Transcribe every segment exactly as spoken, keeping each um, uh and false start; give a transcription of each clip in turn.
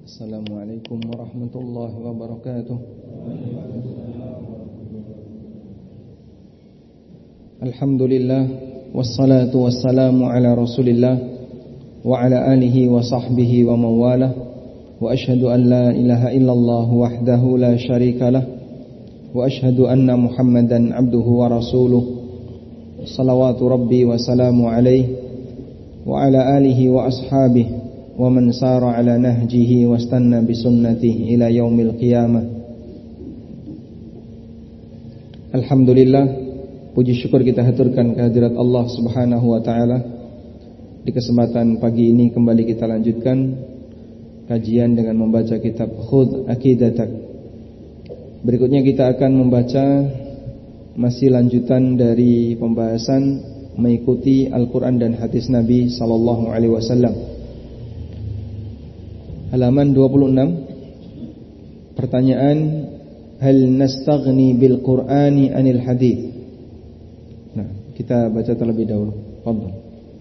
Assalamualaikum warahmatullahi wabarakatuh. Alhamdulillah, wassalatu wassalamu ala rasulillah wa ala alihi wa sahbihi wa mawalah. Wa ashhadu an la ilaha illallah wahdahu la syarika lah. Wa ashhadu anna Muhammadan abduhu wa rasuluh. Salawatu rabbi wa salamu alaihi wa ala alihi wa ashabihi wa man sara ala nahjihi wastanna bisunnatihi ila yaumil qiyamah. Alhamdulillah, puji syukur kita haturkan kehadirat Allah Subhanahu wa taala. Di kesempatan pagi ini kembali kita lanjutkan kajian dengan membaca kitab Khudh Aqidatak. Berikutnya kita akan membaca masih lanjutan dari pembahasan mengikuti Al-Qur'an dan hadis Nabi sallallahu alaihi wasallam. Halaman dua puluh enam. Pertanyaan, hal nastaghni bil Qur'ani anil hadits? Nah, kita baca terlebih dahulu. Fadhal.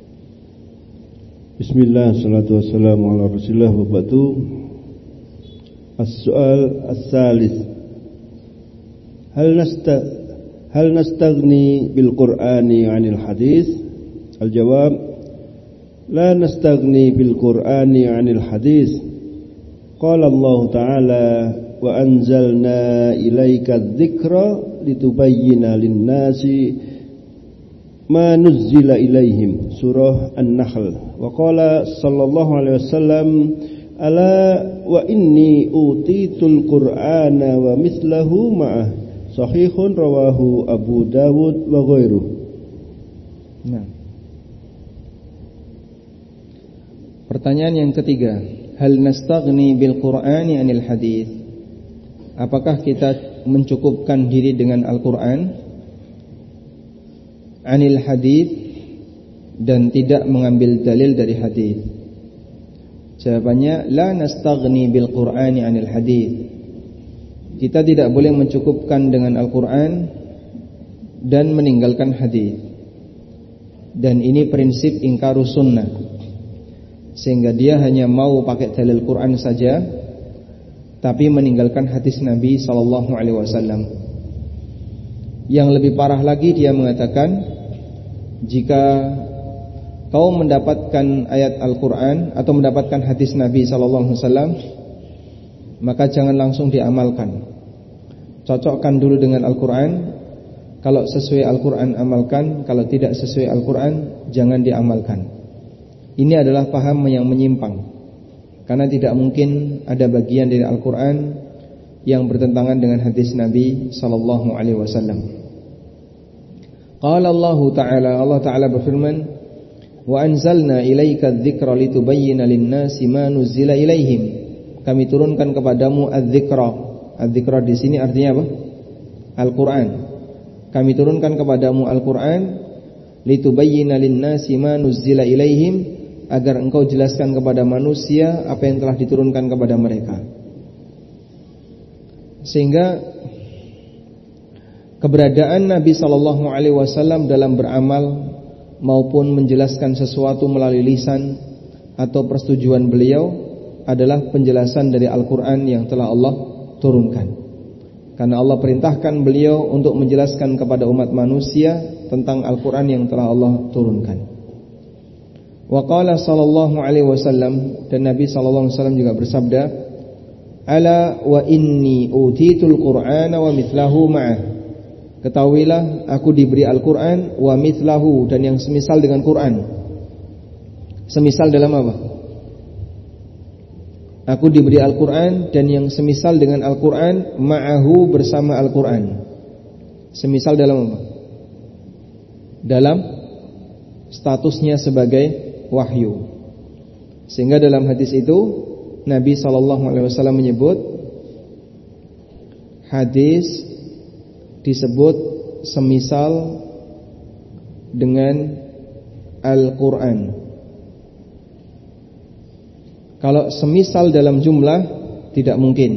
Bismillah, salatu wassalamu ala Rasulillah wa ba'du. As-su'al as-salis. Hal nasta hal nastaghni bil Qur'ani anil hadits? Al-jawab, la nastaghni bil Qur'ani anil hadits. Qala Allah Ta'ala wa anzalna ilaika adh-dhikra litubayyina lin-nasi ma nuzzila ilaihim. Surah An-Nahl. Wa qala sallallahu alaihi wasallam, ala wa inni utitul Qur'ana wa mithlahu ma'ah. Sahihun rawahu Abu Dawud wa ghairuh. Nah. Pertanyaan yang ketiga, hal nastaghni bil Qur'ani anil hadits? Apakah kita mencukupkan diri dengan Al-Qur'an, anil hadits, dan tidak mengambil dalil dari hadits? Jawabannya, la nastaghni bil Qur'ani anil hadits. Kita tidak boleh mencukupkan dengan Al-Qur'an dan meninggalkan hadits. Dan ini prinsip ingkarus sunnah, sehingga dia hanya mau pakai dalil Quran saja, tapi meninggalkan hadis Nabi sallallahu alaihi wasallam. Yang lebih parah lagi, dia mengatakan, jika kau mendapatkan ayat Al-Quran atau mendapatkan hadis Nabi sallallahu alaihi wasallam, maka jangan langsung diamalkan. Cocokkan dulu dengan Al-Quran. Kalau sesuai Al-Quran, amalkan. Kalau tidak sesuai Al-Quran, jangan diamalkan. Ini adalah paham yang menyimpang, karena tidak mungkin ada bagian dari Al-Quran yang bertentangan dengan hadis Nabi sallallahu alaihi wasallam. Qala Allah Ta'ala, Allah Ta'ala berfirman, wa anzalna ilaika adh-dhikra litubayyina lin-nasi ma nuzzila ilaihim. Kami turunkan kepadamu adz-dzikra. Adz-dzikra di sini artinya apa? Al-Quran. Kami turunkan kepadamu Al-Quran litubayyina lin-nasi ma nuzzila ilaihim, agar engkau jelaskan kepada manusia apa yang telah diturunkan kepada mereka. Sehingga keberadaan Nabi sallallahu alaihi wasallam dalam beramal maupun menjelaskan sesuatu melalui lisan atau persetujuan beliau adalah penjelasan dari Al-Quran yang telah Allah turunkan. Karena Allah perintahkan beliau untuk menjelaskan kepada umat manusia tentang Al-Quran yang telah Allah turunkan. Wa qala sallallahu alaihi wasallam, dan Nabi sallallahu alaihi wasallam juga bersabda, ala wa inni utitul Qur'ana wa mithlahu ma'ah. Ketahuilah, aku diberi Al-Quran wa mithlahu, dan yang semisal dengan Quran. Semisal dalam apa? Aku diberi Al-Quran dan yang semisal dengan Al-Quran, ma'ahu, bersama Al-Quran. Semisal dalam apa? Dalam statusnya sebagai wahyu. Sehingga dalam hadis itu Nabi sallallahu alaihi wasallam menyebut, hadis disebut semisal dengan Al-Quran. Kalau semisal dalam jumlah, tidak mungkin,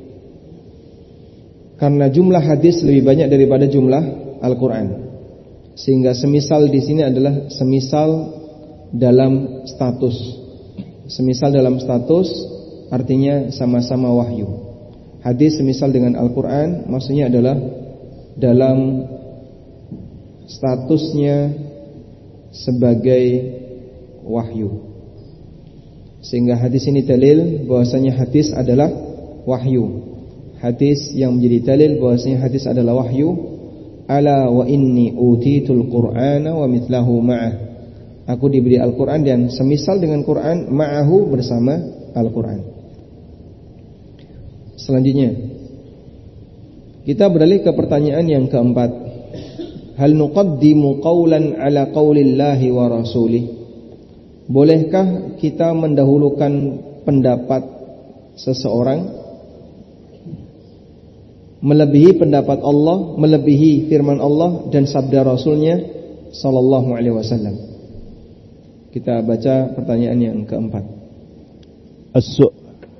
karena jumlah hadis lebih banyak daripada jumlah Al-Quran. Sehingga semisal di sini adalah semisal dalam status. Semisal dalam status artinya sama-sama wahyu. Hadis semisal dengan Al-Quran, maksudnya adalah dalam statusnya sebagai wahyu. Sehingga hadis ini dalil bahwasanya hadis adalah wahyu. Hadis yang menjadi dalil bahwasanya hadis adalah wahyu. Ala wa inni utitul Qur'ana wa mithlahu ma'ah. Aku diberi Al-Quran dan semisal dengan Quran, ma'ahu bersama Al-Quran. Selanjutnya kita beralih ke pertanyaan yang keempat. Hal nuqaddimu qawlan ala qawlillahi wa rasulih. Bolehkah kita mendahulukan pendapat seseorang melebihi pendapat Allah, melebihi firman Allah dan sabda Rasulnya sallallahu alaihi wasallam? Kita baca pertanyaan yang keempat. As-su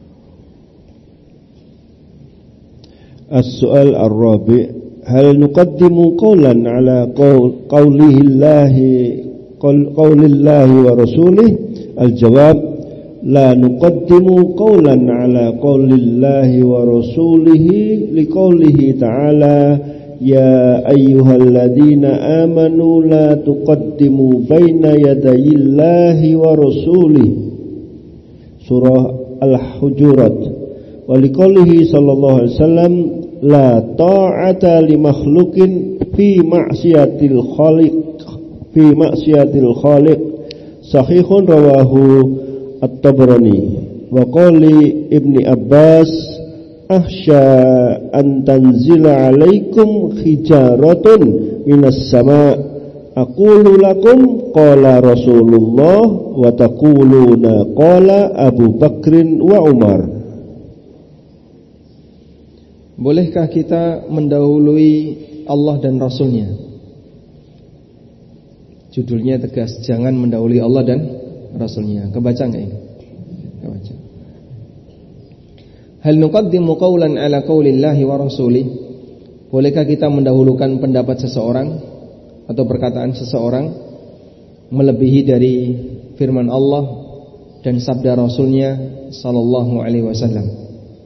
As-su'al ar-rabi' hal nuqaddimu qawlan ala qawl qawlillahi qawlillahi wa rasulih? Al-jawab la nuqaddimu qawlan ala qawlillahi wa rasulihi liqawlihi ta'ala ya ayyuhalladzina amanu la tuqaddimu baina yadayillahi wa rasulih. Surah Al-Hujurat. Wa liqaulihi sallallahu alaihi wasallam la ta'ata li makhluqin fi ma'siyatil khaliq fi ma'siyatil khaliq. Sahihun rawahu At-Tabrani. Wa qali Ibni Abbas ahsya an tanzila alaikum hijaratun minas sama' aqulu lakum qala Rasulullah wa taquluna qala Abu Bakrin wa Umar. Bolehkah kita mendahului Allah dan Rasulnya? Judulnya tegas, jangan mendahului Allah dan Rasulnya. Kebaca enggak ini? Kebaca. Hal nuqaddimu qawlan ala qawlillahi wa rasulih. Bolehkah kita mendahulukan pendapat seseorang atau perkataan seseorang melebihi dari firman Allah dan sabda Rasulnya sallallahu alaihi wasallam?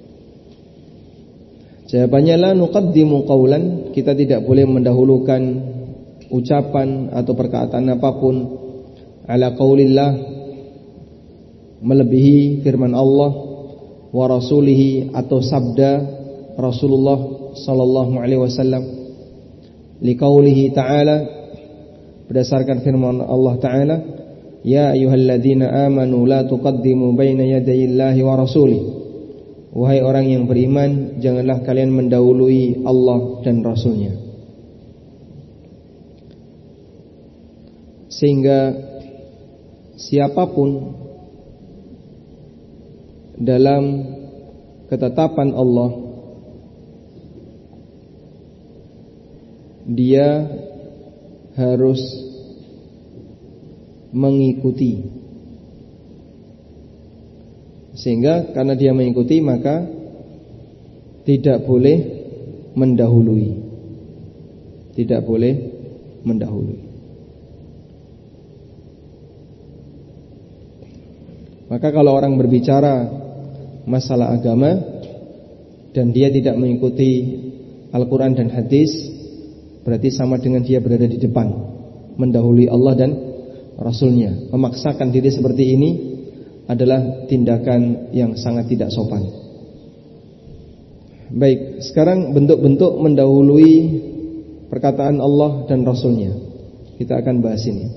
Jawabannya la nuqaddimu qawlan, kita tidak boleh mendahulukan ucapan atau perkataan apapun ala qaulillah, melebihi firman Allah, wa rasulihi, atau sabda Rasulullah sallallahu alaihi wasallam, liqaulihi ta'ala, berdasarkan firman Allah ta'ala, ya ayyuhalladzina amanu la tuqaddimu baina yadayillahi wa rasulih. Wahai orang yang beriman, janganlah kalian mendahului Allah dan Rasulnya. Sehingga siapapun dalam ketetapan Allah, dia harus mengikuti. Sehingga karena dia mengikuti, maka tidak boleh mendahului. Tidak boleh mendahului. Maka kalau orang berbicara masalah agama dan dia tidak mengikuti Al-Quran dan hadis, berarti sama dengan dia berada di depan, mendahului Allah dan Rasulnya. Memaksakan diri seperti ini adalah tindakan yang sangat tidak sopan. Baik, sekarang bentuk-bentuk mendahului perkataan Allah dan Rasulnya. Kita akan bahas ini.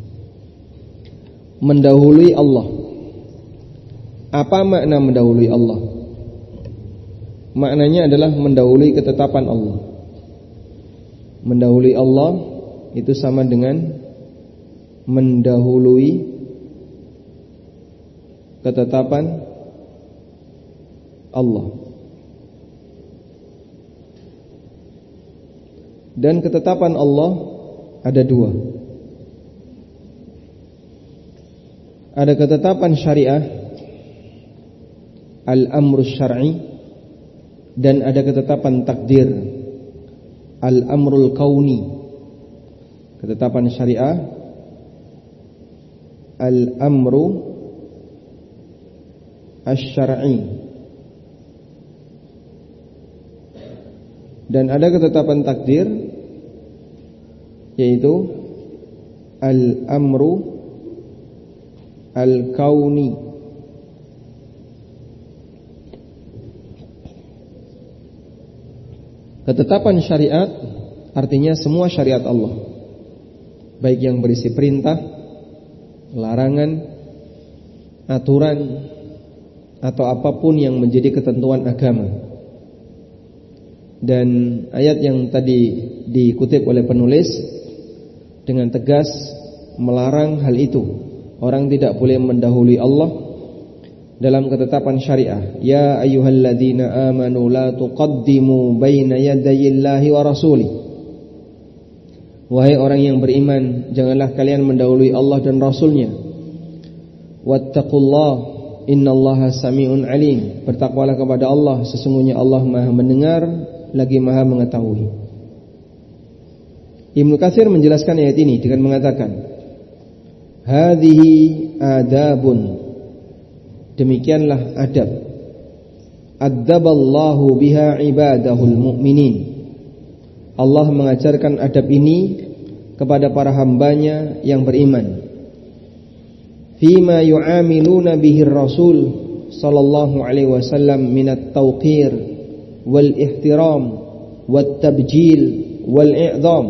Mendahului Allah. Apa makna mendahului Allah? Maknanya adalah mendahului ketetapan Allah. Mendahului Allah itu sama dengan mendahului ketetapan Allah. Dan ketetapan Allah ada dua. Ada ketetapan syariah, al-amru syar'i, dan ada ketetapan takdir, al-amrul kauni. Ketetapan syariah, al-amru asy-syar'i. Dan ada ketetapan takdir, yaitu al-amru al-kauni. Ketetapan syariat artinya semua syariat Allah, baik yang berisi perintah, larangan, aturan, atau apapun yang menjadi ketentuan agama. Dan ayat yang tadi dikutip oleh penulis dengan tegas melarang hal itu. Orang tidak boleh mendahului Allah dalam ketetapan syariah. Ya ayyuhalladzina amanu la tuqaddimu baina yadayillahi wa rasulih. Wahai orang yang beriman, janganlah kalian mendahului Allah dan Rasulnya. Wattaqullah, innallaha sami'un alim. Bertakwalah kepada Allah, sesungguhnya Allah Maha mendengar lagi Maha mengetahui. Ibnu Katsir menjelaskan ayat ini dengan mengatakan, hadhihi adabun, demikianlah adab, adzaballahu biha ibadahul mu'minin. Allah mengajarkan adab ini kepada para hambanya yang beriman. Fima yu'amiluna bihi Rasul sallallahu alaihi wasallam minat tauqir wal ihtiram wat tabjil wal i'dham.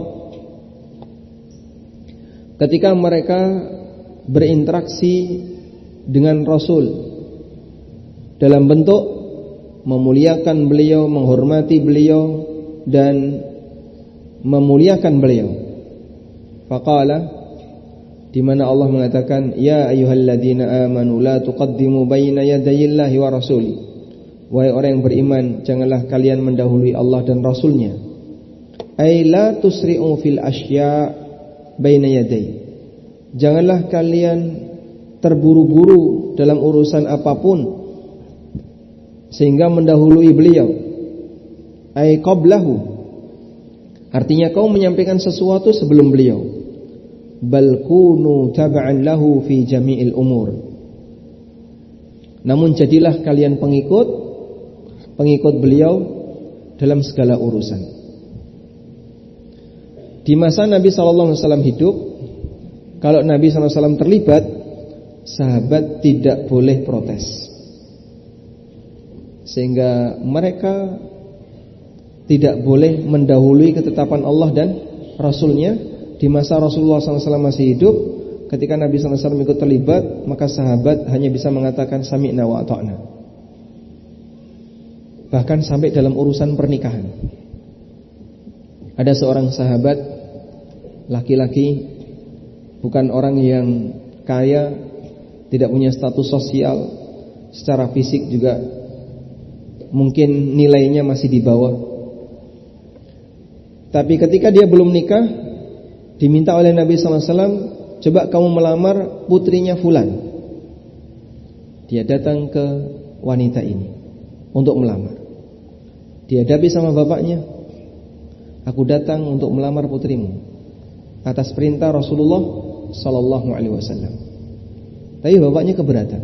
Ketika mereka berinteraksi dengan Rasul dalam bentuk memuliakan beliau, menghormati beliau dan memuliakan beliau. Faqala, di mana Allah mengatakan, ya ayyuhalladzina amanu la tuqaddimu baina yadayillahi wa rasuli. Wahai orang yang beriman, janganlah kalian mendahului Allah dan Rasulnya. Ay la tusri'u fil asya' baina yaday. Janganlah kalian terburu-buru dalam urusan apapun sehingga mendahului beliau. Ay qablahu, artinya kau menyampaikan sesuatu sebelum beliau. Bal kunu tab'an lahu fi jami'il umur. Namun jadilah kalian pengikut pengikut beliau dalam segala urusan. Di masa Nabi sallallahu alaihi wasallam hidup, kalau Nabi sallallahu alaihi wasallam terlibat, sahabat tidak boleh protes. Sehingga mereka tidak boleh mendahului ketetapan Allah dan Rasulnya. Di masa Rasulullah sallallahu alaihi wasallam masih hidup, ketika Nabi sallallahu alaihi wasallam ikut terlibat, maka sahabat hanya bisa mengatakan sami'na wa ata'na. Bahkan sampai dalam urusan pernikahan, ada seorang sahabat laki-laki, bukan orang yang kaya, tidak punya status sosial, secara fisik juga mungkin nilainya masih di bawah. Tapi ketika dia belum nikah, diminta oleh Nabi sallallahu alaihi wasallam, coba kamu melamar putrinya fulan. Dia datang ke wanita ini untuk melamar. Dihadapi sama bapaknya, aku datang untuk melamar putrimu atas perintah Rasulullah sallallahu alaihi wasallam. Tapi bapaknya keberatan.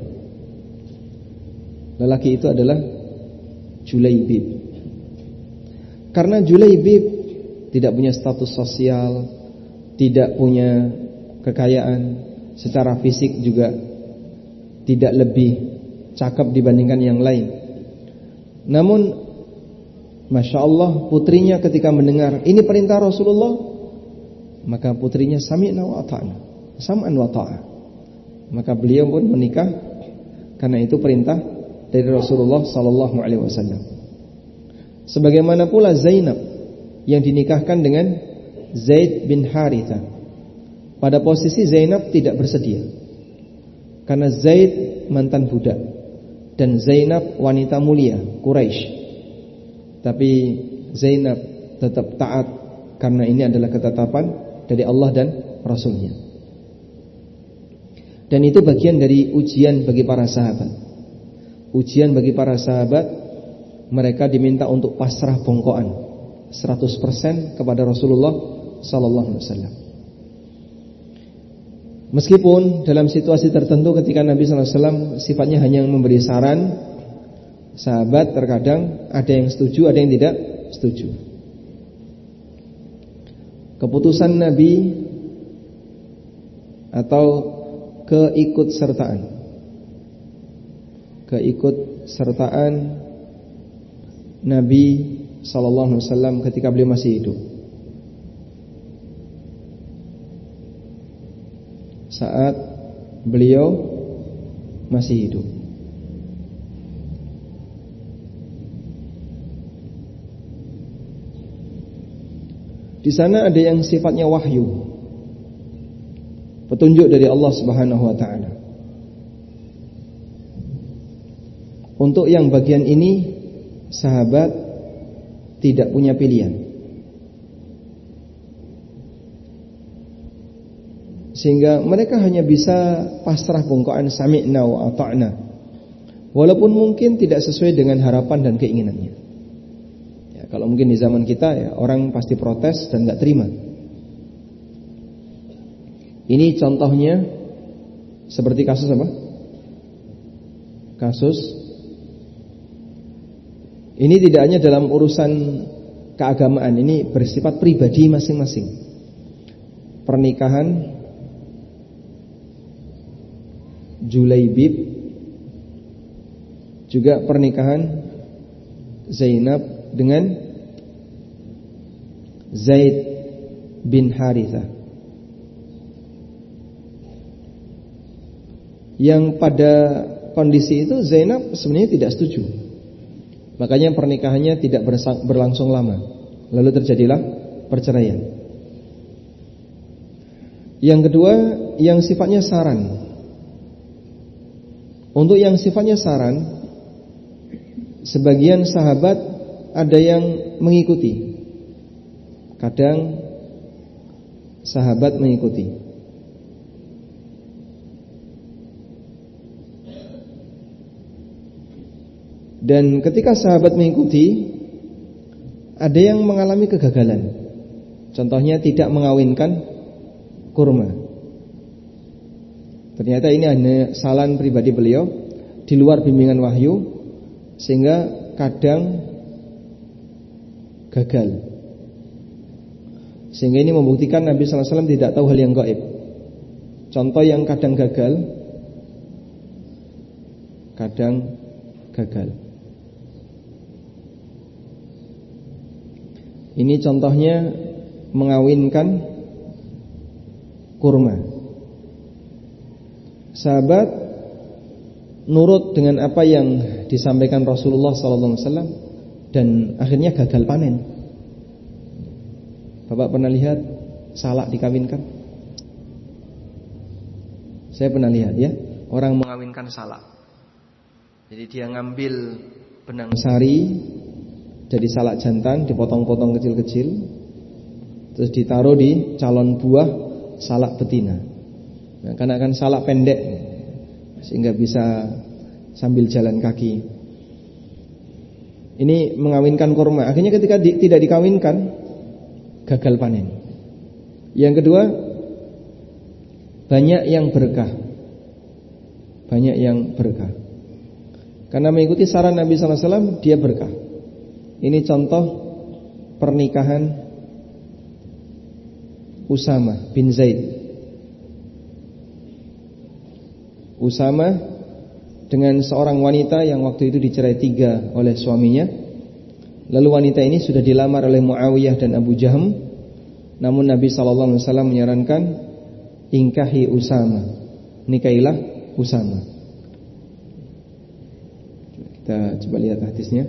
Lelaki itu adalah Julaibib. Karena Julaibib tidak punya status sosial, tidak punya kekayaan, secara fisik juga tidak lebih cakep dibandingkan yang lain. Namun Masya Allah, putrinya ketika mendengar ini perintah Rasulullah, maka putrinya sami'na wa ata'na, sam'an wa ta'ah. Maka beliau pun menikah karena itu perintah dari Rasulullah sallallahu alaihi wasallam. Sebagaimana pula Zainab yang dinikahkan dengan Zaid bin Haritha. Pada posisi Zainab tidak bersedia, karena Zaid mantan budak dan Zainab wanita mulia Quraisy. Tapi Zainab tetap taat karena ini adalah ketetapan dari Allah dan Rasulnya. Dan itu bagian dari ujian bagi para sahabat. Ujian bagi para sahabat, mereka diminta untuk pasrah bongkoan seratus persen kepada Rasulullah sallallahu alaihi wasallam. Meskipun dalam situasi tertentu ketika Nabi sallallahu alaihi wasallam sifatnya hanya memberi saran, sahabat terkadang ada yang setuju, ada yang tidak setuju. Keputusan Nabi atau keikutsertaan keikutsertaan Nabi sallallahu alaihi wasallam ketika beliau masih hidup, saat beliau masih hidup. Di sana ada yang sifatnya wahyu, petunjuk dari Allah Subhanahu wa taala. Untuk yang bagian ini sahabat tidak punya pilihan, sehingga mereka hanya bisa pasrah bongkoan sami'na wa ata'na, walaupun mungkin tidak sesuai dengan harapan dan keinginannya. Ya, kalau mungkin di zaman kita ya, orang pasti protes dan gak terima. Ini contohnya seperti kasus apa? Kasus ini tidak hanya dalam urusan keagamaan, ini bersifat pribadi masing-masing. Pernikahan Julaibib, juga pernikahan Zainab dengan Zaid bin Harithah, yang pada kondisi itu Zainab sebenarnya tidak setuju. Makanya pernikahannya tidak berlangsung lama, lalu terjadilah perceraian. Yang kedua, yang sifatnya saran. Untuk yang sifatnya saran, sebagian sahabat ada yang mengikuti, kadang sahabat mengikuti. Dan ketika sahabat mengikuti, ada yang mengalami kegagalan. Contohnya tidak mengawinkan kurma. Ternyata ini hanya salan pribadi beliau di luar bimbingan wahyu, sehingga kadang gagal. Sehingga ini membuktikan Nabi sallallahu alaihi wasallam tidak tahu hal yang gaib. Contoh yang kadang gagal, kadang gagal. Ini contohnya mengawinkan kurma. Sahabat nurut dengan apa yang disampaikan Rasulullah sallallahu alaihi wasallam dan akhirnya gagal panen. Bapak pernah lihat salak dikawinkan? Saya pernah lihat ya, orang mengawinkan salak. Jadi dia ngambil benang sari jadi salak jantan, dipotong-potong kecil-kecil, terus ditaruh di calon buah salak betina. Nah, karena kan salak pendek, sehingga bisa sambil jalan kaki. Ini mengawinkan kurma. Akhirnya ketika di, tidak dikawinkan, gagal panen. Yang kedua, banyak yang berkah. Banyak yang berkah. Karena mengikuti saran Nabi sallallahu alaihi wasallam, dia berkah. Ini contoh pernikahan Usama bin Zaid. Usama dengan seorang wanita yang waktu itu dicerai tiga oleh suaminya. Lalu wanita ini sudah dilamar oleh Muawiyah dan Abu Jaham. Namun Nabi sallallahu alaihi wasallam menyarankan, ingkahi Usama, nikailah Usama. Kita coba lihat hadisnya.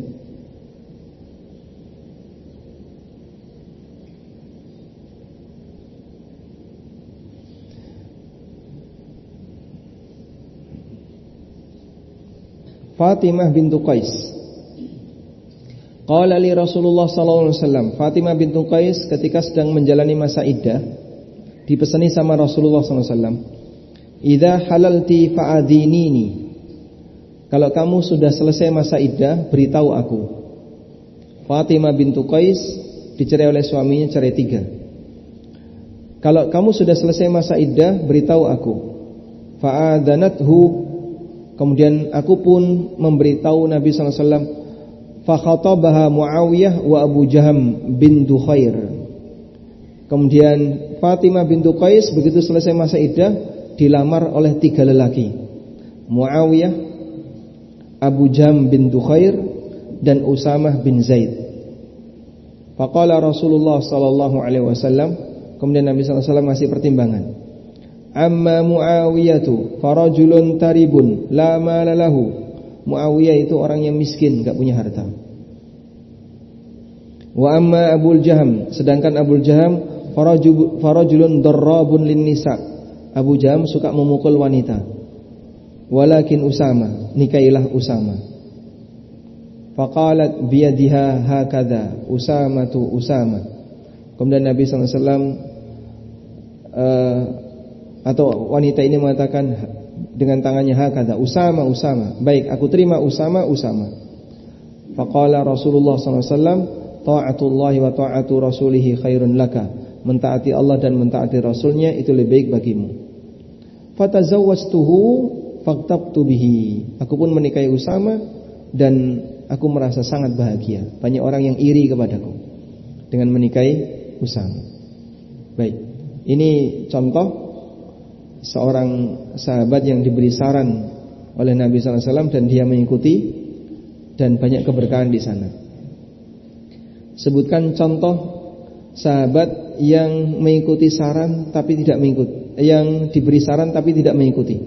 Fatimah bintu Qais. Qala li Rasulullah sallallahu alaihi wasallam, Fatimah bintu Qais ketika sedang menjalani masa iddah, dipesani sama Rasulullah sallallahu alaihi wasallam, "Idza halalti fa'adhinini." Kalau kamu sudah selesai masa iddah, beritahu aku. Fatimah bintu Qais dicerai oleh suaminya cerai tiga. kalau kamu sudah selesai masa iddah, beritahu aku. Fa'adanathu, kemudian aku pun memberitahu Nabi sallallahu alaihi wasallam. Fa khatabaha Muawiyah wa Abu Jaham bin Dukhair. Kemudian Fatimah bintu Qais begitu selesai masa iddah dilamar oleh tiga lelaki, Muawiyah, Abu Jaham bin Dukhair, dan Usamah bin Zaid. Faqala Rasulullah sallallahu alaihi wasallam, kemudian Nabi sallallahu alaihi wasallam masih pertimbangan. Amma Muawiyatu farajulun taribun la mala lahu. Muawiyah itu orang yang miskin, enggak punya harta. Wa amma Abul Jaham, sedangkan Abul Jaham farajulun darrabun lin nisa. Abu Jaham suka memukul wanita. Walakin Usama, nikailah Usama. Faqalat biyadiha hakadha Usamatu Usama. Kemudian Nabi sallallahu alaihi wasallam uh, atau wanita ini mengatakan dengan tangannya hakadha Usama Usama. Baik, aku terima Usama Usama. Faqala Rasulullah sallallahu alaihi wasallam, ta'atullahi wa ta'atu rasulihi khairun laka. Mentaati Allah dan mentaati Rasulnya itu lebih baik bagimu. Fatazawwajtuhu faqtabtu bihi. Aku pun menikahi Usama dan aku merasa sangat bahagia. Banyak orang yang iri kepadaku dengan menikahi Usama. Baik, ini contoh seorang sahabat yang diberi saran oleh Nabi sallallahu alaihi wasallam dan dia mengikuti, dan banyak keberkahan di sana. Sebutkan contoh sahabat yang mengikuti saran tapi tidak mengikuti, yang diberi saran tapi tidak mengikuti.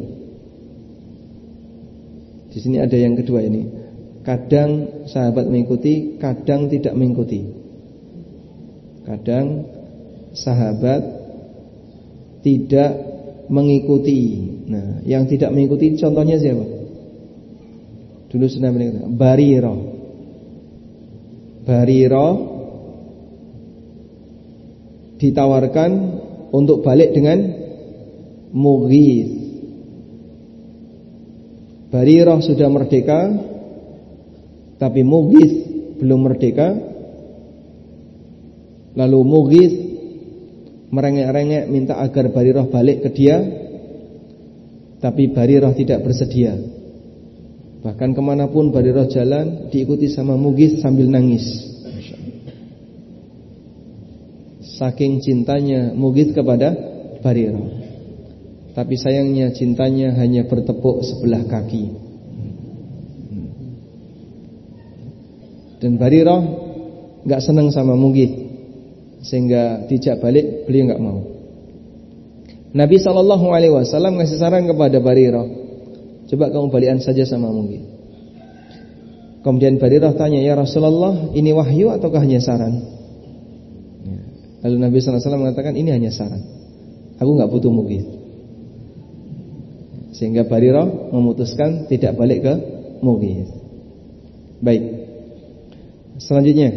Di sini ada yang kedua ini. Kadang sahabat mengikuti, kadang tidak mengikuti. Kadang sahabat tidak mengikuti. Nah, yang tidak mengikuti contohnya siapa? Dulu sudah mengikuti. Barirah. Barirah ditawarkan untuk balik dengan Mughith. Barirah sudah merdeka, tapi Mughith belum merdeka. Lalu Mughith merengek-rengek minta agar Barirah balik ke dia, tapi Barirah tidak bersedia. Bahkan kemanapun Barirah jalan diikuti sama Mughith sambil nangis. Saking cintanya Mughith kepada Barirah. Tapi sayangnya cintanya hanya bertepuk sebelah kaki. Dan Barirah gak senang sama Mughith, sehingga dijak balik beliau gak mau. Nabi shallallahu alaihi wasallam ngasih saran kepada Barirah, coba kamu balikan saja sama Mughith. Kemudian Barirah tanya, ya Rasulullah, ini wahyu ataukah hanya saran? Lalu Nabi shallallahu alaihi wasallam mengatakan, ini hanya saran, aku gak butuh Mughith. Sehingga Barirah memutuskan tidak balik ke Mughith. Baik, selanjutnya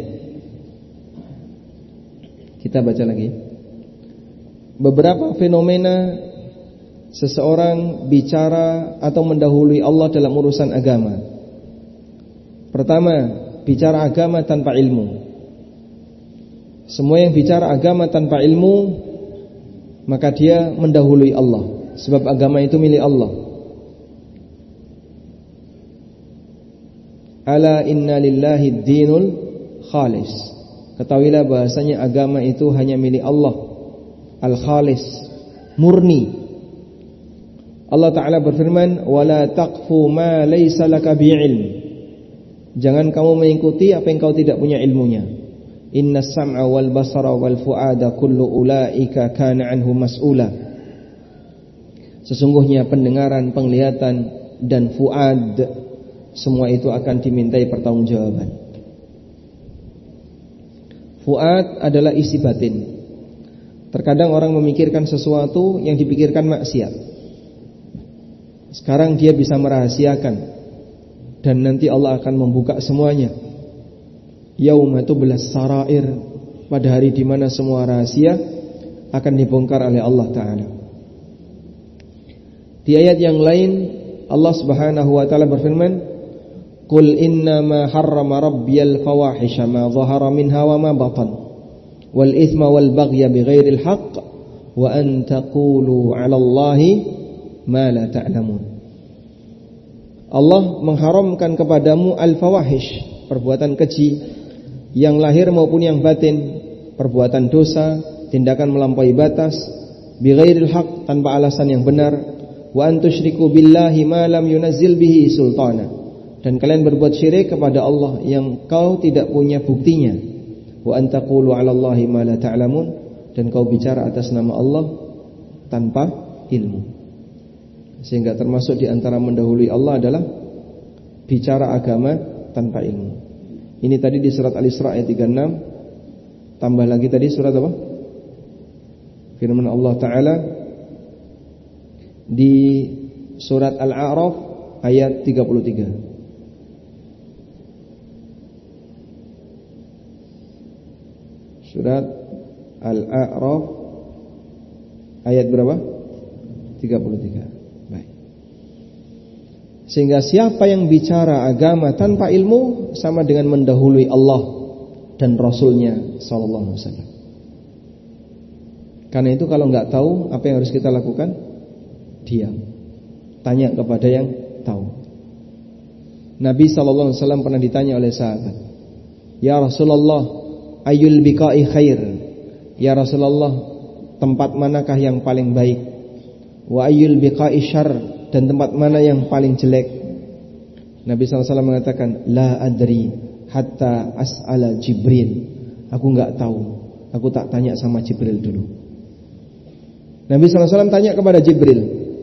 kita baca lagi beberapa fenomena seseorang bicara atau mendahului Allah dalam urusan agama. Pertama, bicara agama tanpa ilmu. Semua yang bicara agama tanpa ilmu, maka dia mendahului Allah, sebab agama itu milik Allah. Ala inna lillahi dinul khalis. Ketahuilah bahasanya agama itu hanya milik Allah, al-khalis, murni. Allah Ta'ala berfirman, wala taqfu ma laysa laka bi'ilm. Jangan kamu mengikuti apa yang kau tidak punya ilmunya. Inna sam'a wal basara wal fu'ada kullu ulaika kana anhu mas'ula. Sesungguhnya pendengaran, penglihatan, dan fuad, semua itu akan dimintai pertanggungjawaban. Fuad adalah isi batin. Terkadang orang memikirkan sesuatu yang dipikirkan maksiat. Sekarang dia bisa merahasiakan, dan nanti Allah akan membuka semuanya. Yauma tublas sarair, pada hari di mana semua rahasia akan dibongkar oleh Allah Ta'ala. Di ayat yang lain Allah Subhanahu wa taala berfirman, "Qul innama harrama rabbiyal fawahisha ma dhahara minha wa ma batan wal itsma wal baghya bighairil haqq wa an taqulu 'ala Allahi ma la ta'lamun. Allah mengharamkan kepadamu al-fawahish, perbuatan keji yang lahir maupun yang batin, perbuatan dosa, tindakan melampaui batas, bighairil haq, tanpa alasan yang benar, wa an tusyriku billahi ma lam yunazzil bihi sultana, dan kalian berbuat syirik kepada Allah yang kau tidak punya buktinya, wa an taqulu 'ala Allahi ma la ta'lamun, dan kau bicara atas nama Allah tanpa ilmu. Sehingga termasuk di antara mendahului Allah adalah bicara agama tanpa ilmu. Ini tadi di surat Al-Isra ayat tiga puluh enam. Tambah lagi tadi surat apa? Firman Allah Ta'ala di surat Al-A'raf ayat tiga puluh tiga. Surat Al-A'raf ayat berapa? tiga puluh tiga. Baik. Sehingga siapa yang bicara agama tanpa ilmu sama dengan mendahului Allah dan Rasulnya sallallahu alaihi wasallam. Karena itu kalau nggak tahu, apa yang harus kita lakukan? Diam. Tanya kepada yang tahu. Nabi sallallahu alaihi wasallam pernah ditanya oleh sahabat, "Ya Rasulullah, ayyul biqa'i khair?" Ya Rasulullah, tempat manakah yang paling baik? Wa ayyul biqa'i syarr? Dan tempat mana yang paling jelek? Nabi sallallahu alaihi wasallam mengatakan, "La adri hatta as'ala Jibril." Aku enggak tahu. Aku tak tanya sama Jibril dulu. Nabi sallallahu alaihi wasallam tanya kepada Jibril.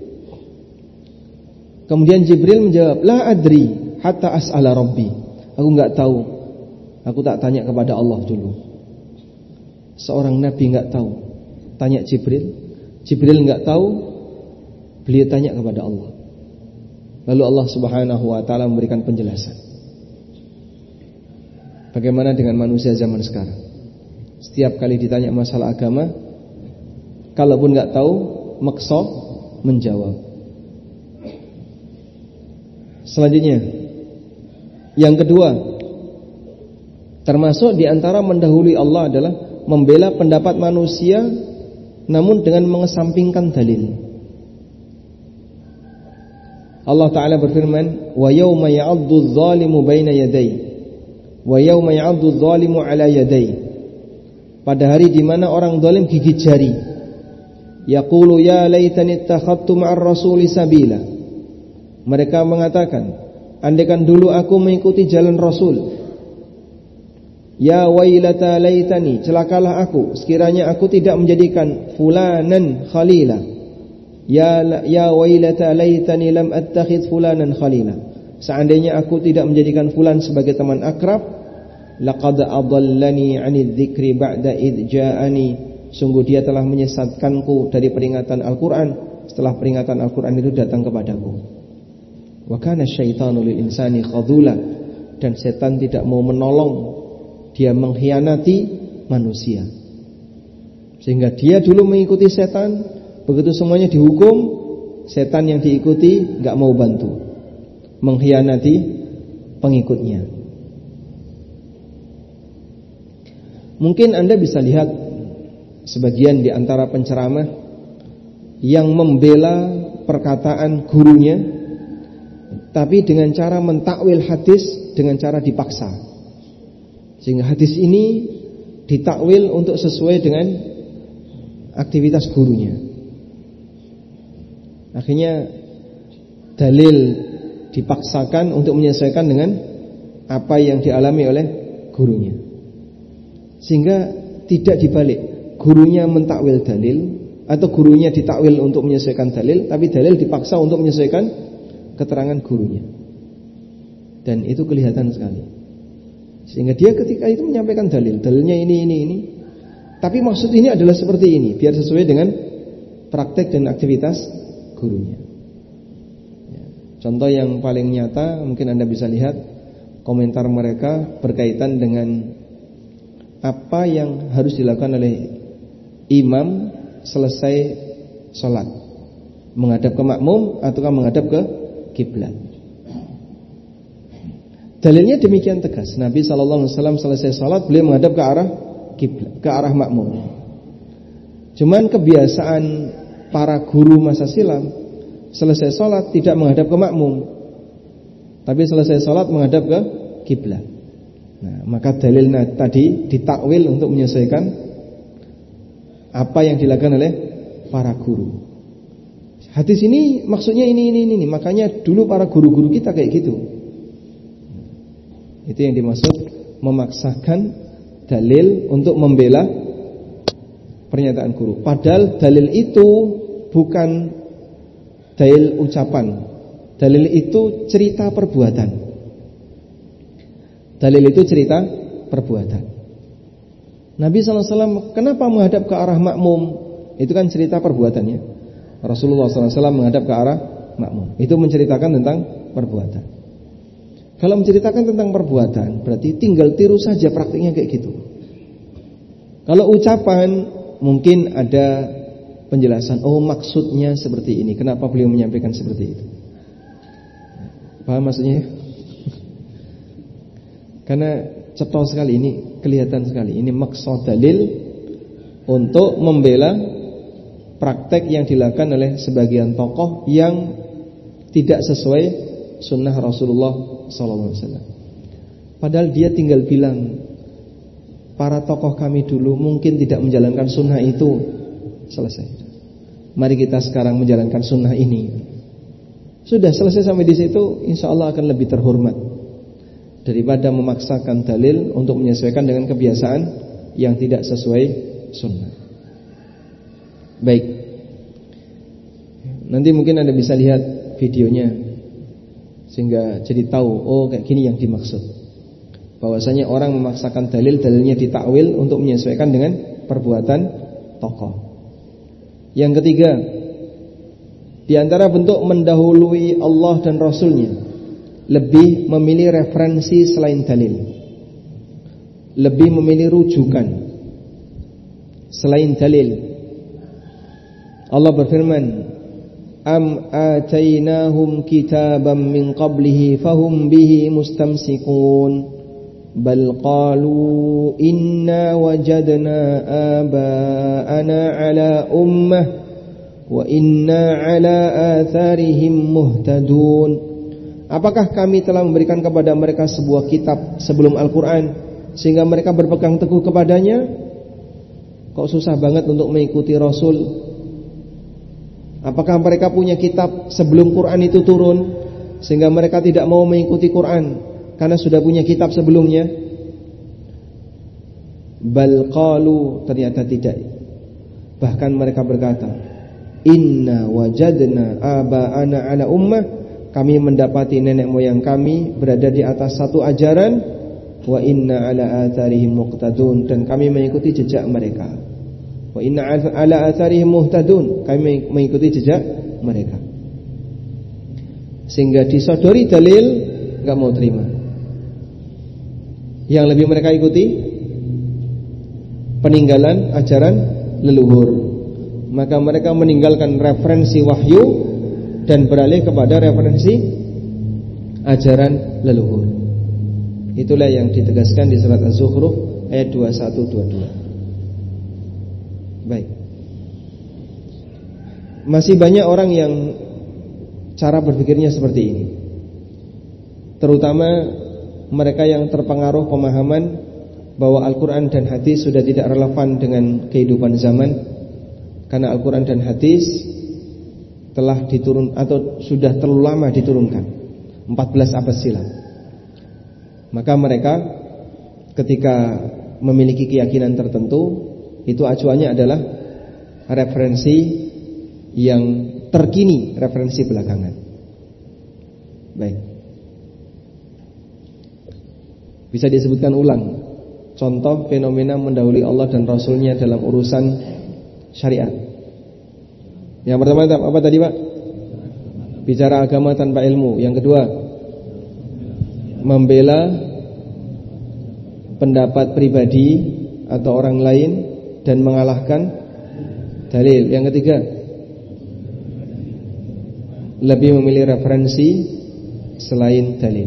Kemudian Jibril menjawab, "La adri hatta as'ala Rabbi." Aku enggak tahu. Aku tak tanya kepada Allah dulu. Seorang nabi enggak tahu, tanya Jibril. Jibril enggak tahu, beliau tanya kepada Allah. Lalu Allah Subhanahu wa taala memberikan penjelasan. Bagaimana dengan manusia zaman sekarang? Setiap kali ditanya masalah agama, kalaupun enggak tahu, maksa menjawab. Selanjutnya, yang kedua, termasuk di antara mendahului Allah adalah membela pendapat manusia namun dengan mengesampingkan dalil. Allah Ta'ala berfirman, "Wa yawma ya'addu adh-dhalimu baina yadayhi wa yawma ya'addu adh-dhalimu 'ala yadayhi." Pada hari di mana orang zalim gigit jari, yaqulu ya laitani ittakhadtu ma'ar rasuli sabila. Mereka mengatakan, andaikan dulu aku mengikuti jalan Rasul. Ya wailata laitani, celakalah aku sekiranya aku tidak menjadikan fulanan khalila. Ya ya wailata laitani lam attakhidh fulanan khalila. Seandainya aku tidak menjadikan fulan sebagai teman akrab, laqad adallani 'anil dzikri ba'da id ja'ani. Sungguh dia telah menyesatkanku dari peringatan Al-Qur'an setelah peringatan Al-Qur'an itu datang kepadaku. Wa kana syaitanu lil insani khadhula, dan setan tidak mau menolong, dia mengkhianati manusia. Sehingga dia dulu mengikuti setan, begitu semuanya dihukum, setan yang diikuti enggak mau bantu, mengkhianati pengikutnya. Mungkin Anda bisa lihat sebagian di antara penceramah yang membela perkataan gurunya, tapi dengan cara mentakwil hadis dengan cara dipaksa. Sehingga hadis ini ditakwil untuk sesuai dengan aktivitas gurunya. Akhirnya dalil dipaksakan untuk menyesuaikan dengan apa yang dialami oleh gurunya. Sehingga tidak dibalik, gurunya mentakwil dalil atau gurunya ditakwil untuk menyesuaikan dalil, tapi dalil dipaksa untuk menyesuaikan keterangan gurunya. Dan itu kelihatan sekali. Sehingga dia ketika itu menyampaikan dalil, dalilnya ini, ini, ini, tapi maksud ini adalah seperti ini, biar sesuai dengan praktek dan aktivitas gurunya. Ya. Contoh yang paling nyata mungkin Anda bisa lihat komentar mereka berkaitan dengan apa yang harus dilakukan oleh imam selesai sholat, menghadap ke makmum ataukah menghadap ke kiblat. Dalilnya demikian tegas. Nabi sallallahu alaihi wasallam selesai salat, beliau menghadap ke arah kiblat, ke arah makmum. Cuman kebiasaan para guru masa silam, selesai sholat tidak menghadap ke makmum, tapi selesai sholat menghadap ke kiblat. Nah, maka dalil tadi ditakwil untuk menyesuaikan apa yang dilakukan oleh para guru. Hadis ini maksudnya ini ini ini, makanya dulu para guru-guru kita kayak gitu. Itu yang dimaksud memaksakan dalil untuk membela pernyataan guru. Padahal dalil itu bukan dalil ucapan. Dalil itu cerita perbuatan. Dalil itu cerita perbuatan. Nabi sallallahu alaihi wasallam kenapa menghadap ke arah makmum? Itu kan cerita perbuatannya. Rasulullah sallallahu alaihi wasallam menghadap ke arah makmum. Itu menceritakan tentang perbuatan. Kalau menceritakan tentang perbuatan, berarti tinggal tiru saja praktiknya kayak gitu. Kalau ucapan, mungkin ada penjelasan, oh maksudnya seperti ini, kenapa beliau menyampaikan seperti itu. Paham maksudnya? Karena cepat sekali ini, kelihatan sekali. Ini maksud dalil untuk membela praktek yang dilakukan oleh sebagian tokoh yang tidak sesuai sunnah Rasulullah sallallahu alaihi wasallam. Padahal dia tinggal bilang, para tokoh kami dulu mungkin tidak menjalankan sunnah itu. Selesai. Mari kita sekarang menjalankan sunnah ini. Sudah selesai sampai di situ, insya Allah akan lebih terhormat daripada memaksakan dalil untuk menyesuaikan dengan kebiasaan yang tidak sesuai sunnah. Baik. Nanti mungkin Anda bisa lihat videonya, sehingga jadi tahu, oh kayak gini yang dimaksud. Bahwasanya orang memaksakan dalil, dalilnya ditakwil untuk menyesuaikan dengan perbuatan tokoh. Yang ketiga, di antara bentuk mendahului Allah dan Rasulnya, lebih memilih referensi selain dalil, lebih memilih rujukan selain dalil. Allah berfirman, Am atainahum kitaban min qablihi fahum bihi mustamsikun bal qalu inna wajadna aba'ana ala ummah wa inna ala atharihim muhtadun. Apakah kami telah memberikan kepada mereka sebuah kitab sebelum Al-Quran sehingga mereka berpegang teguh kepadanya? Kok susah banget untuk mengikuti Rasul? Apakah mereka punya kitab sebelum Quran itu turun sehingga mereka tidak mau mengikuti Quran karena sudah punya kitab sebelumnya? Bal qalu, ternyata tidak. Bahkan mereka berkata, Inna wajadna aba'ana ala ummah, kami mendapati nenek moyang kami berada di atas satu ajaran, wa inna ala atharihim muqtadun, dan kami mengikuti jejak mereka. Wa inna ala atharihim muhtadun, kami mengikuti jejak mereka. Sehingga disodori dalil, enggak mau terima. Yang lebih mereka ikuti peninggalan ajaran leluhur. Maka mereka meninggalkan referensi wahyu dan beralih kepada referensi ajaran leluhur. Itulah yang ditegaskan di surat Az-Zukhruf ayat dua puluh satu dua puluh dua. Baik. Masih banyak orang yang cara berpikirnya seperti ini. Terutama mereka yang terpengaruh pemahaman bahwa Al-Quran dan hadis sudah tidak relevan dengan kehidupan zaman, karena Al-Quran dan hadis telah diturun atau sudah terlalu lama diturunkan, empat belas abad silam. Maka mereka ketika memiliki keyakinan tertentu, itu acuannya adalah referensi yang terkini, referensi belakangan. Baik. Bisa disebutkan ulang contoh fenomena mendahului Allah dan Rasulnya dalam urusan syariat. Yang pertama apa tadi Pak? Bicara agama tanpa ilmu. Yang kedua, membela pendapat pribadi atau orang lain dan mengalahkan dalil. Yang ketiga, lebih memilih referensi selain dalil.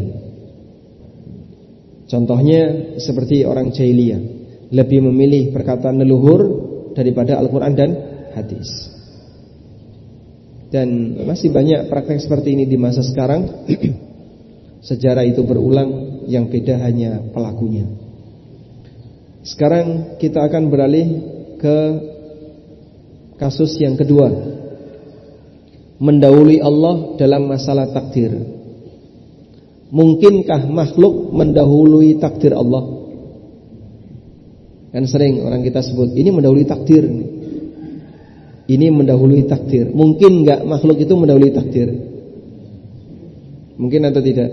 Contohnya seperti orang jahiliyah, lebih memilih perkataan leluhur daripada Al-Quran dan hadis. Dan masih banyak praktek seperti ini di masa sekarang. Sejarah itu berulang, yang beda hanya pelakunya. Sekarang kita akan beralih ke kasus yang kedua, mendahului Allah dalam masalah takdir. Mungkinkah makhluk mendahului takdir Allah? Kan sering orang kita sebut, ini mendahului takdir, ini mendahului takdir. Mungkin enggak makhluk itu mendahului takdir? Mungkin atau tidak?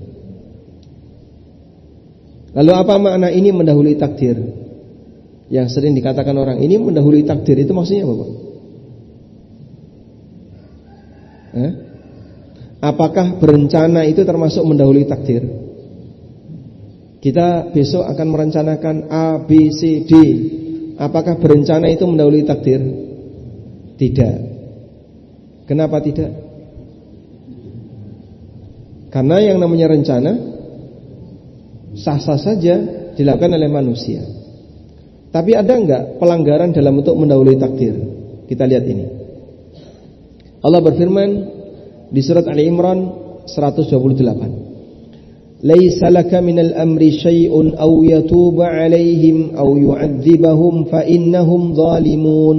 Lalu apa makna ini mendahului takdir? Yang sering dikatakan orang, ini mendahului takdir, itu maksudnya apa, Pak? Eh? Apakah berencana itu termasuk mendahului takdir? Kita besok akan merencanakan A, B, C, D. Apakah berencana itu mendahului takdir? Tidak. Kenapa tidak? Karena yang namanya rencana sah-sah saja dilakukan oleh manusia. Tapi ada enggak pelanggaran dalam bentuk mendahului takdir? Kita lihat ini. Allah berfirman di surat Ali Imran seratus dua puluh delapan. Laisa laka minal amri syai'un aw yatuba 'alaihim aw yu'adzibahum fa innahum zalimun.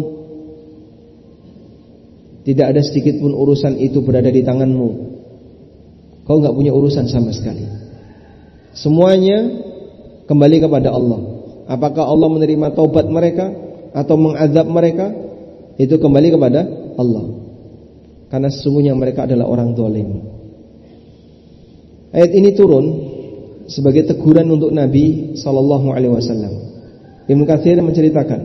Tidak ada sedikit pun urusan itu berada di tanganmu. Kau enggak punya urusan sama sekali. Semuanya kembali kepada Allah. Apakah Allah menerima taubat mereka atau mengazab mereka, itu kembali kepada Allah. Karena sesungguhnya mereka adalah orang zalim. Ayat ini turun sebagai teguran untuk Nabi sallallahu alaihi wasallam. Ibnu Katsir menceritakan,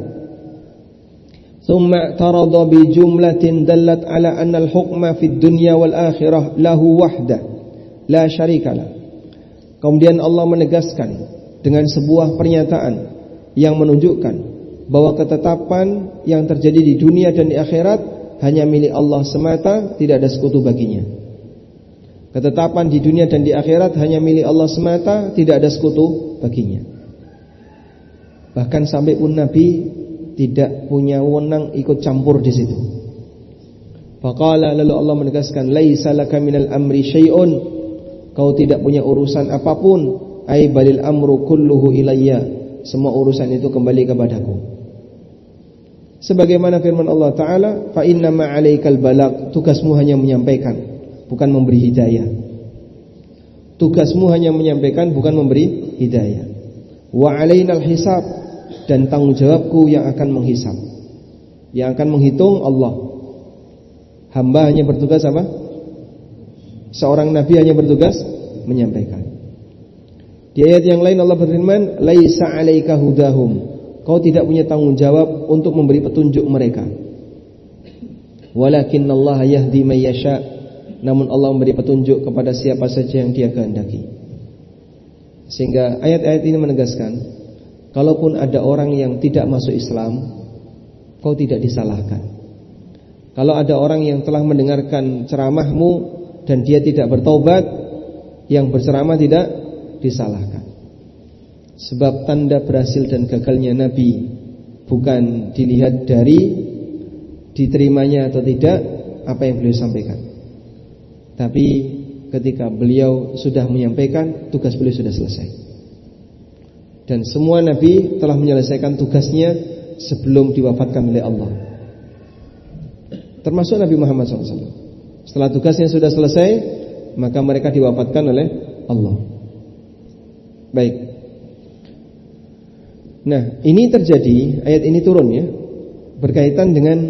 "Tsumma tarada bi jumlatin dallat ala anna al-hukma fid dunya wal akhirah lahu wahdah la syarikalah." Kemudian Allah menegaskan dengan sebuah pernyataan yang menunjukkan bahwa ketetapan yang terjadi di dunia dan di akhirat hanya milik Allah semata, tidak ada sekutu baginya. Ketetapan di dunia dan di akhirat hanya milik Allah semata, tidak ada sekutu baginya. Bahkan sampai pun Nabi tidak punya wewenang ikut campur di situ. Faqala, lalu Allah menegaskan, laisa laka minal amri syai'un. Kau tidak punya urusan apapun. Ai balil amru kulluhu ilayya. Semua urusan itu kembali kepadaku. Sebagaimana firman Allah Ta'ala, fa inna ma 'alaikal balagh. Tugasmu hanya menyampaikan, bukan memberi hidayah. Tugasmu hanya menyampaikan, bukan memberi hidayah. Wa 'alainal hisab. Dan tanggung jawabku yang akan menghisab, yang akan menghitung Allah. Hamba hanya bertugas apa? Seorang nabi hanya bertugas menyampaikan. Di ayat yang lain Allah berfirman, laisa 'alaika hudahum. Kau tidak punya tanggung jawab untuk memberi petunjuk mereka. Walakinnallaha yahdi may yasha. Namun Allah memberi petunjuk kepada siapa saja yang Dia kehendaki. Sehingga ayat-ayat ini menegaskan, kalaupun ada orang yang tidak masuk Islam, kau tidak disalahkan. Kalau ada orang yang telah mendengarkan ceramahmu dan dia tidak bertaubat, yang berceramah tidak disalahkan. Sebab tanda berhasil dan gagalnya Nabi bukan dilihat dari diterimanya atau tidak apa yang beliau sampaikan, tapi ketika beliau sudah menyampaikan, tugas beliau sudah selesai. Dan semua Nabi telah menyelesaikan tugasnya sebelum diwafatkan oleh Allah, termasuk Nabi Muhammad shallallahu alaihi wasallam. Setelah tugasnya sudah selesai, maka mereka diwafatkan oleh Allah. Baik. Nah, ini terjadi, ayat ini turun ya, berkaitan dengan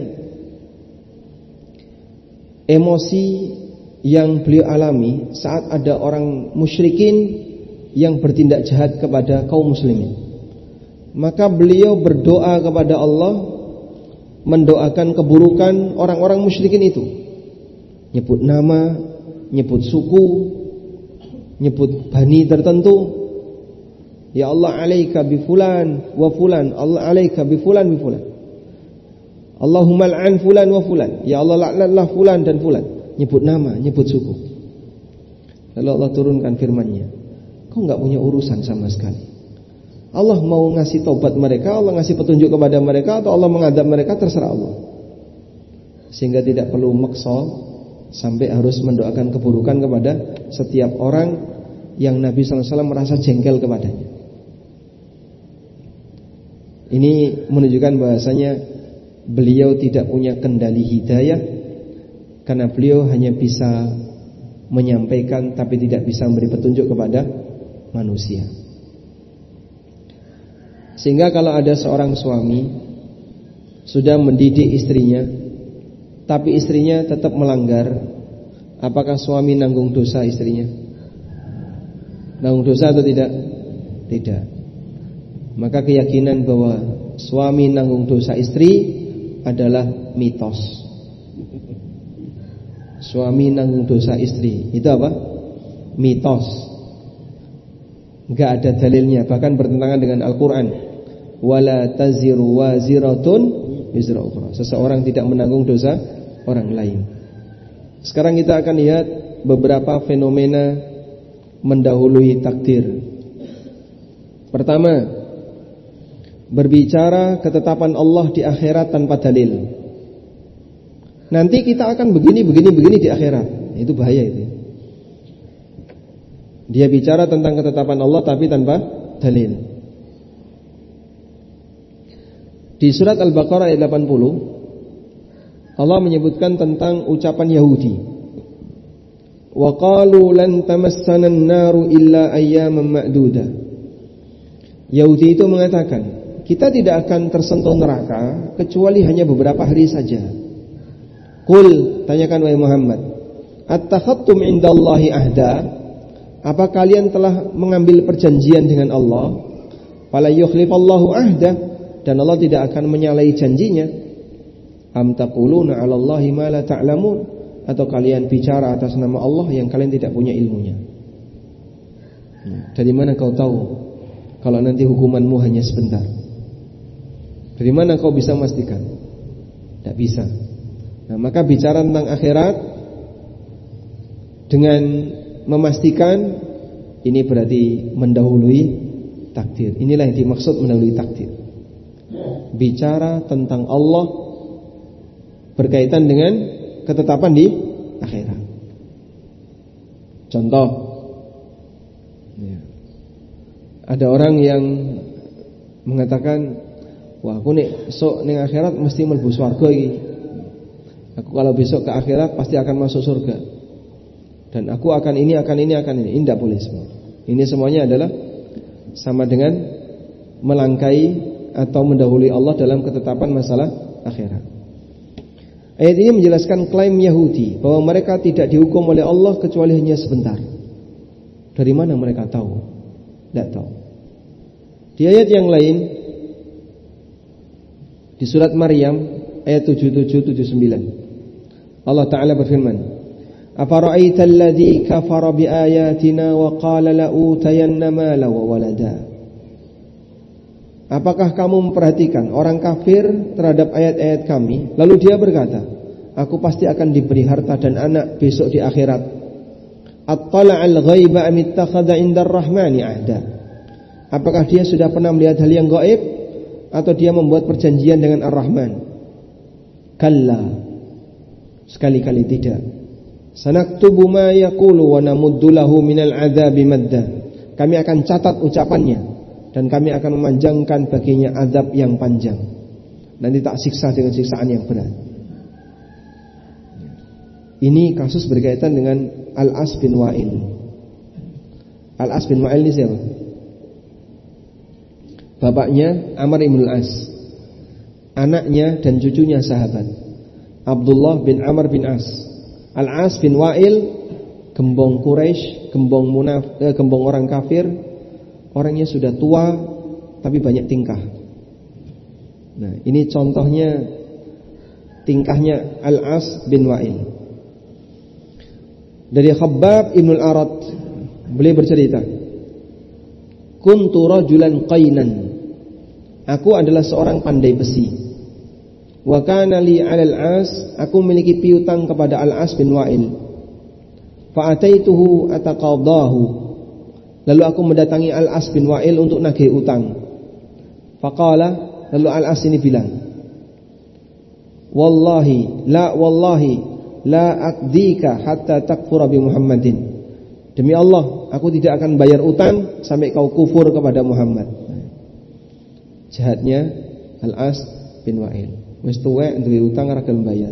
emosi yang beliau alami saat ada orang musyrikin yang bertindak jahat kepada kaum muslimin. Maka beliau berdoa kepada Allah, mendoakan keburukan orang-orang musyrikin itu. Nyebut nama, nyebut suku, nyebut bani tertentu. Ya Allah, alaika bi fulan wa fulan. Allah, alaika bi fulan bi fulan. Allahumma al'an fulan wa fulan. Ya Allah, laknatlah fulan dan fulan. Nyebut nama, nyebut suku. Lalu Allah turunkan firman-Nya, kau enggak punya urusan sama sekali. Allah mau ngasih taubat mereka, Allah ngasih petunjuk kepada mereka, atau Allah mengadab mereka, terserah Allah. Sehingga tidak perlu maksa sampai harus mendoakan keburukan kepada setiap orang yang Nabi sallallahu alaihi wasallam merasa jengkel kepadanya. Ini menunjukkan bahasanya beliau tidak punya kendali hidayah, karena beliau hanya bisa menyampaikan tapi tidak bisa memberi petunjuk kepada manusia. Sehingga kalau ada seorang suami sudah mendidik istrinya, tapi istrinya tetap melanggar, apakah suami nanggung dosa istrinya? Nanggung dosa atau tidak? Tidak. Maka keyakinan bahwa suami nanggung dosa istri adalah mitos. Suami nanggung dosa istri itu apa? Mitos. Enggak ada dalilnya, bahkan bertentangan dengan Al-Quran. Wala taziru waziratun wizra ukhra. Seseorang tidak menanggung dosa orang lain. Sekarang kita akan lihat beberapa fenomena mendahului takdir. Pertama, berbicara ketetapan Allah di akhirat tanpa dalil. Nanti kita akan begini, begini, begini di akhirat. Itu bahaya itu. Dia bicara tentang ketetapan Allah tapi tanpa dalil. Di surat Al-Baqarah ayat delapan puluh, Allah menyebutkan tentang ucapan Yahudi. Wa qalu lan tamassana an-naru illa ayyaman ma'dudah. Yahudi itu mengatakan, kita tidak akan tersentuh neraka kecuali hanya beberapa hari saja. Qul, tanyakan wahai Muhammad, attakhadtum indallahi ahda? Apa kalian telah mengambil perjanjian dengan Allah? Fala yukhlifallahu ahda, dan Allah tidak akan menyalahi janjinya. Am taquluna 'alallahi ma la ta'lamun, atau kalian bicara atas nama Allah yang kalian tidak punya ilmunya. Dari mana kau tahu kalau nanti hukumanmu hanya sebentar? Dari mana kau bisa memastikan? Tidak bisa. Nah, maka bicara tentang akhirat dengan memastikan, ini berarti mendahului takdir. Inilah yang dimaksud mendahului takdir. Bicara tentang Allah berkaitan dengan ketetapan di akhirat. Contoh, ya, ada orang yang mengatakan, wah aku nek sok ning akhirat mesti mlebu swarga iki. Aku kalau besok ke akhirat pasti akan masuk surga. Dan aku akan ini, akan ini, akan ini. Ini tidak boleh semua. Ini semuanya adalah sama dengan melangkai atau mendahului Allah dalam ketetapan masalah akhirat. Ayat ini menjelaskan klaim Yahudi bahwa mereka tidak dihukum oleh Allah kecuali hanya sebentar. Dari mana mereka tahu? Tidak tahu. Di ayat yang lain, di surat Maryam ayat tujuh puluh tujuh tujuh puluh sembilan, Allah Ta'ala berfirman, afara'aita alladhi kafara biayatina wa qala la'utayanna mala wa walada. Apakah kamu memperhatikan orang kafir terhadap ayat-ayat kami, lalu dia berkata, aku pasti akan diberi harta dan anak besok di akhirat. Attala'al ghaiba am ittakhadha 'inda ar-rahmani ahda. Apakah dia sudah pernah melihat hal yang gaib atau dia membuat perjanjian dengan Ar-Rahman? Kalla, sekali-kali tidak. Sanaktubu ma yaqulu wa namuddu lahu minal 'adzabi madda. Kami akan catat ucapannya dan kami akan memanjangkan baginya azab yang panjang. Nanti tak siksa dengan siksaan yang berat. Ini kasus berkaitan dengan Al-As bin Wa'il. Al-As bin Wa'il ini siapa? Bapaknya Amr ibn al-As, anaknya dan cucunya sahabat Abdullah bin Amr bin As. Al-As bin Wa'il, gembong Quraisy, gembong munaf, eh, gembong orang kafir. Orangnya sudah tua tapi banyak tingkah. Nah, ini contohnya tingkahnya Al-As bin Wa'il. Dari Khabbab ibn al-Arad, beliau bercerita, kuntu rajulan qainan, aku adalah seorang pandai besi. Wa kana li 'alal 'As, aku memiliki piutang kepada Al-As bin Wa'il. Fa ataituhu ataqadahu, lalu aku mendatangi Al-As bin Wa'il untuk nagih utang. Faqala, lalu Al-As ini bilang, Wallahi, la wallahi, la aqdika hatta takfura bi Muhammadin. Demi Allah, aku tidak akan bayar utang sampai kau kufur kepada Muhammad. Jahatnya Al-As bin Wa'il. Wis tuwek duwe utang ora gelem bayar.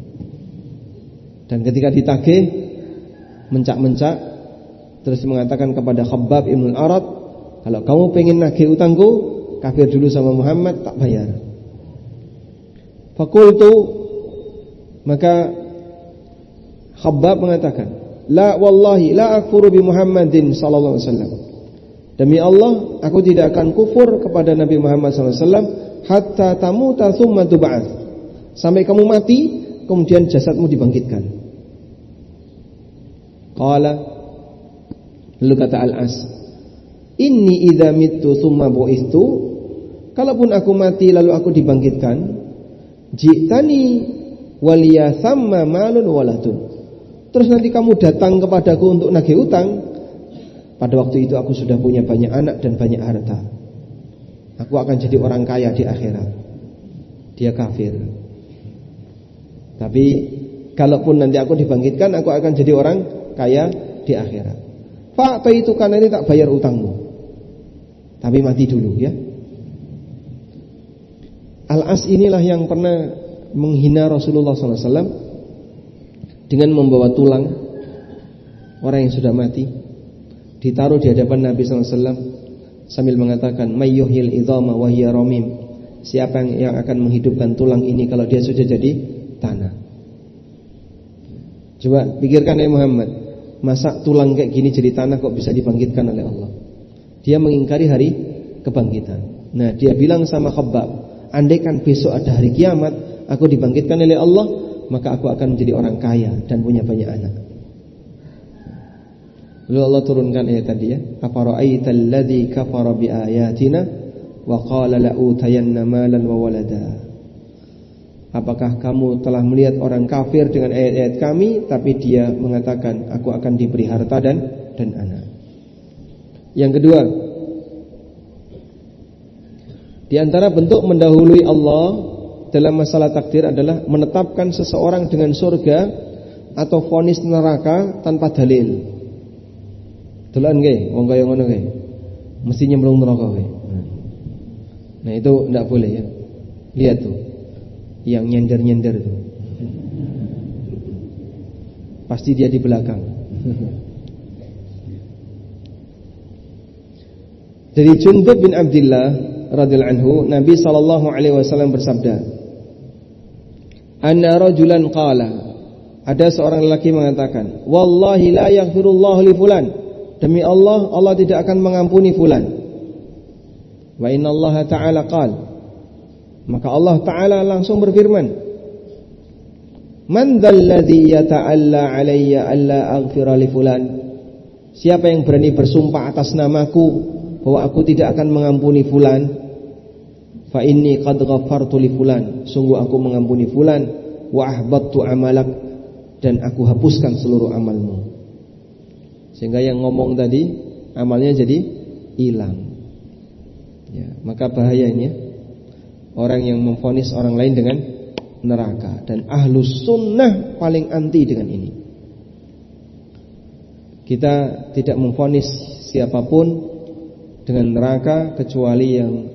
Dan ketika ditagih mencak-mencak, terus mengatakan kepada Khabbab Ibn al-Arat, kalau kamu pengen nagih utangku, kafir dulu sama Muhammad, tak bayar. Fakultu, maka Khabbab mengatakan, la wallahi la akfuru bi Muhammadin sallallahu alaihi wasallam. Demi Allah, aku tidak akan kufur kepada Nabi Muhammad sallallahu alaihi wasallam hatta tamuta tsumma tub'ats. Sampai kamu mati, kemudian jasadmu dibangkitkan. Qala, lalu kata Al-As, inni idza mittu tsumma bu'istu, kalaupun aku mati lalu aku dibangkitkan, jitani waliya thamma malun walatun. Terus nanti kamu datang kepadaku untuk nagih utang. Pada waktu itu aku sudah punya banyak anak dan banyak harta. Aku akan jadi orang kaya di akhirat. Dia kafir. Tapi kalaupun nanti aku dibangkitkan, aku akan jadi orang kaya di akhirat. Fakta itu karena ini tak bayar utangmu. Tapi mati dulu ya. Al-As inilah yang pernah menghina Rasulullah sallallahu alaihi wasallam dengan membawa tulang orang yang sudah mati, ditaruh di hadapan Nabi sallallahu alaihi wasallam sambil mengatakan, mayyuhil idhama wa hiya ramim. Siapa yang akan menghidupkan tulang ini kalau dia sudah jadi tanah? Coba pikirkan ya Muhammad, masa tulang kayak gini jadi tanah kok bisa dibangkitkan oleh Allah? Dia mengingkari hari kebangkitan. Nah, dia bilang sama Khabbab, andaikan besok ada hari kiamat, aku dibangkitkan oleh Allah, maka aku akan menjadi orang kaya dan punya banyak anak. Lalu Allah turunkan ayat tadi ya, afara'aital ladzi kafara bi ayatina wa qala la utayanna malan wa walada. Apakah kamu telah melihat orang kafir dengan ayat-ayat kami, tapi dia mengatakan aku akan diberi harta dan dan anak. Yang kedua, di antara bentuk mendahului Allah dalam masalah takdir adalah menetapkan seseorang dengan surga atau vonis neraka tanpa dalil. Dolan nggih, wong kaya ngono nggih. Mesti nyemplung neraka kowe. Nah, itu enggak boleh ya. Lihat tuh. Yang nyender-nyender tuh. Pasti dia di belakang. Dari Jundub bin Abdullah radhiyallahu anhu, Nabi sallallahu alaihi wasallam bersabda, anna rajulan qala, ada seorang lelaki mengatakan, wallahi la yaghfirullahu li fulan. Demi Allah, Allah tidak akan mengampuni fulan. Wa innallaha ta'ala qala, maka Allah Ta'ala langsung berfirman, man dzalladzi yata'alla alayya alla aghfira li fulan. Siapa yang berani bersumpah atas namaku bahwa aku tidak akan mengampuni fulan? Fa inni qad ghafartu li fulan, sungguh aku mengampuni fulan, wa ahbattu amalak, dan aku hapuskan seluruh amalmu. Sehingga yang ngomong tadi amalnya jadi hilang. Ya, maka bahaya ini ya. Orang yang memvonis orang lain dengan neraka, dan ahlus sunnah paling anti dengan ini. Kita tidak memvonis siapapun dengan neraka kecuali yang